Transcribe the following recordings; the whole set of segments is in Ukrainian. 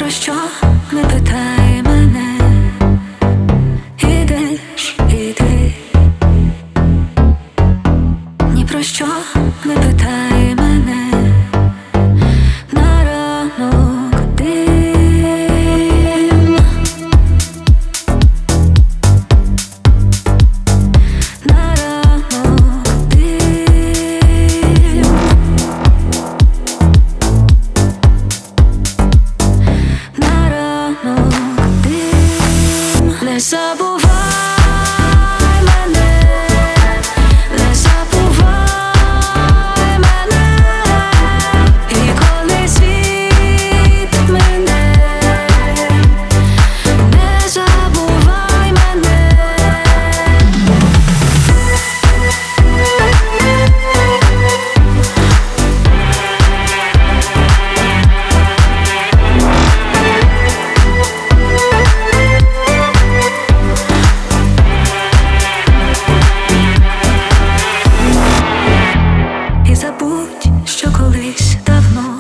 про що не питай мене, ідеш, іди. Ні про що не питай мене, на ранок дим, на ранок дим, на ранок дим. Не забувай мене, не забувай мене, і коли світ мене, не забувай мене. І забудь, що колись давно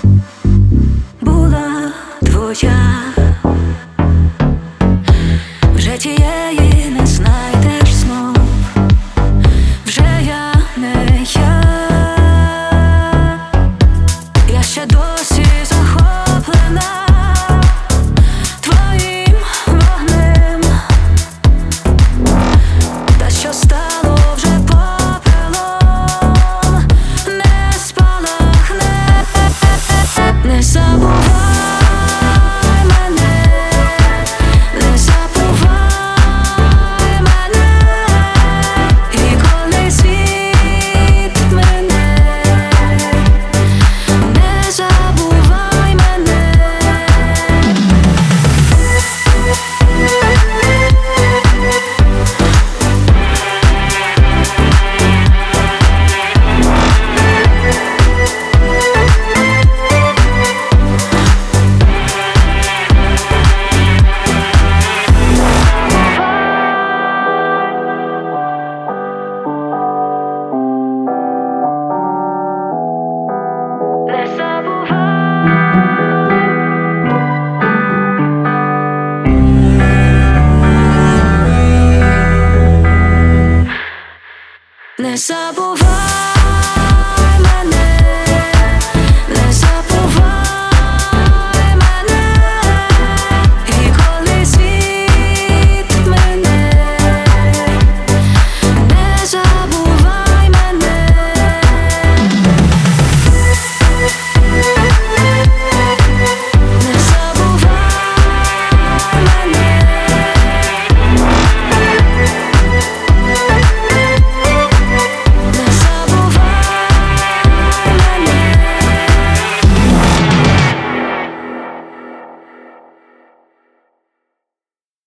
була твоя, вже тієї не знайдеш знов, вже я не я ще досі захоплена твоїм вогнем, та що стало вже попелом, не спалахне. Не забувай мене, не забувай мене, і коли світ мене, не забувай мене. Не забувай.